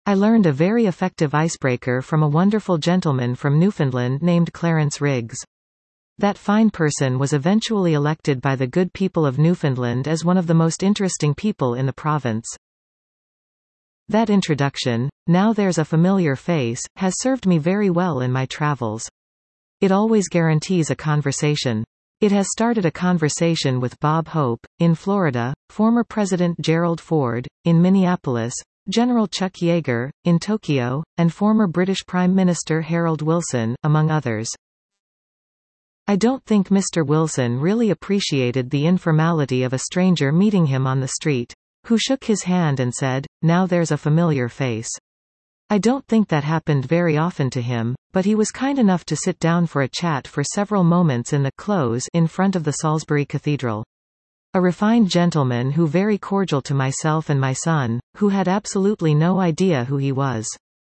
I learned a very effective icebreaker from a wonderful gentleman from Newfoundland named Clarence Riggs. That fine person was eventually elected by the good people of Newfoundland as one of the most interesting people in the province. That introduction, "Now there's a familiar face," has served me very well in my travels. It always guarantees a conversation. It has started a conversation with Bob Hope, in Florida, former President Gerald Ford, in Minneapolis, General Chuck Yeager, in Tokyo, and former British Prime Minister Harold Wilson, among others. I don't think Mr. Wilson really appreciated the informality of a stranger meeting him on the street, who shook his hand and said, "Now there's a familiar face." I don't think that happened very often to him, but he was kind enough to sit down for a chat for several moments in the close in front of the Salisbury Cathedral. A refined gentleman who very cordial to myself and my son, who had absolutely no idea who he was.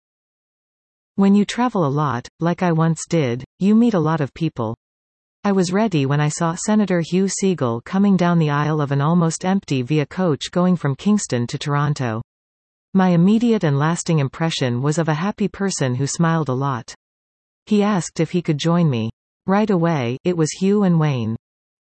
When you travel a lot, like I once did, you meet a lot of people. I was ready when I saw Senator Hugh Segal coming down the aisle of an almost empty via coach going from Kingston to Toronto. My immediate and lasting impression was of a happy person who smiled a lot. He asked if he could join me. Right away, it was Hugh and Wayne.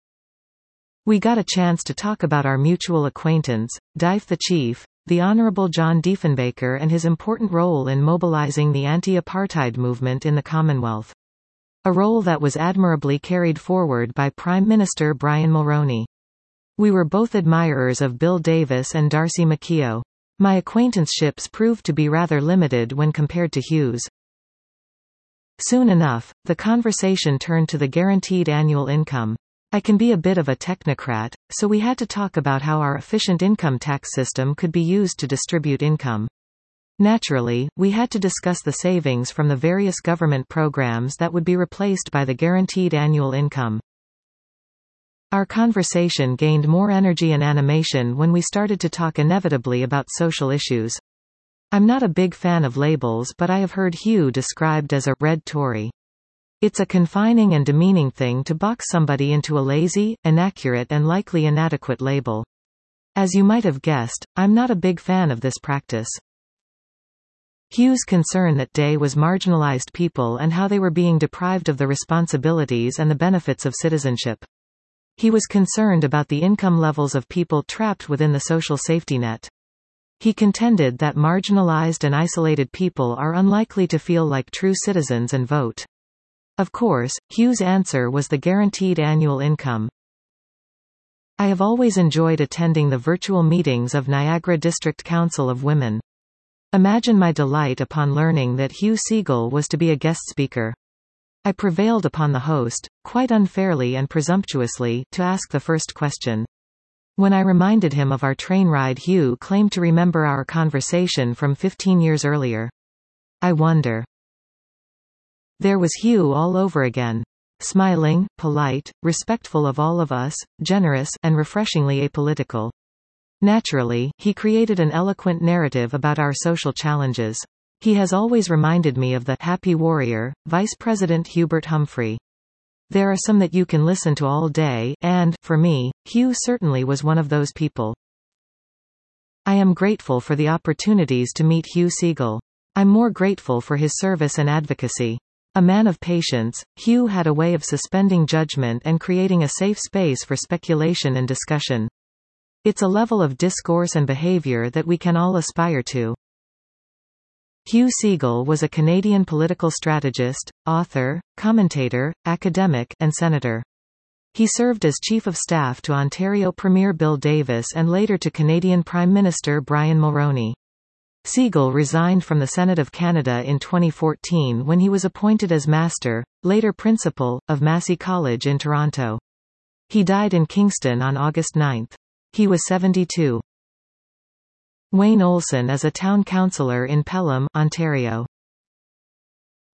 We got a chance to talk about our mutual acquaintance, Dyfe the Chief, the Honourable John Diefenbaker, and his important role in mobilising the anti-apartheid movement in the Commonwealth. A role that was admirably carried forward by Prime Minister Brian Mulroney. We were both admirers of Bill Davis and Darcy McKeough. My acquaintanceships proved to be rather limited when compared to Hugh's. Soon enough, the conversation turned to the guaranteed annual income. I can be a bit of a technocrat, so we had to talk about how our efficient income tax system could be used to distribute income. Naturally, we had to discuss the savings from the various government programs that would be replaced by the guaranteed annual income. Our conversation gained more energy and animation when we started to talk inevitably about social issues. I'm not a big fan of labels, but I have heard Hugh described as a red Tory. It's a confining and demeaning thing to box somebody into a lazy, inaccurate and likely inadequate label. As you might have guessed, I'm not a big fan of this practice. Hugh's concern that day was marginalized people and how they were being deprived of the responsibilities and the benefits of citizenship. He was concerned about the income levels of people trapped within the social safety net. He contended that marginalized and isolated people are unlikely to feel like true citizens and vote. Of course, Hugh's answer was the guaranteed annual income. I have always enjoyed attending the virtual meetings of Niagara District Council of Women. Imagine my delight upon learning that Hugh Segal was to be a guest speaker. I prevailed upon the host, quite unfairly and presumptuously, to ask the first question. When I reminded him of our train ride, Hugh claimed to remember our conversation from 15 years earlier. I wonder. There was Hugh all over again. Smiling, polite, respectful of all of us, generous, and refreshingly apolitical. Naturally, he created an eloquent narrative about our social challenges. He has always reminded me of the happy warrior, Vice President Hubert Humphrey. There are some that you can listen to all day, and, for me, Hugh certainly was one of those people. I am grateful for the opportunities to meet Hugh Segal. I'm more grateful for his service and advocacy. A man of patience, Hugh had a way of suspending judgment and creating a safe space for speculation and discussion. It's a level of discourse and behavior that we can all aspire to. Hugh Segal was a Canadian political strategist, author, commentator, academic, and senator. He served as Chief of Staff to Ontario Premier Bill Davis and later to Canadian Prime Minister Brian Mulroney. Segal resigned from the Senate of Canada in 2014 when he was appointed as Master, later Principal, of Massey College in Toronto. He died in Kingston on August 9. He was 72. Wayne Olson is a town councillor in Pelham, Ontario.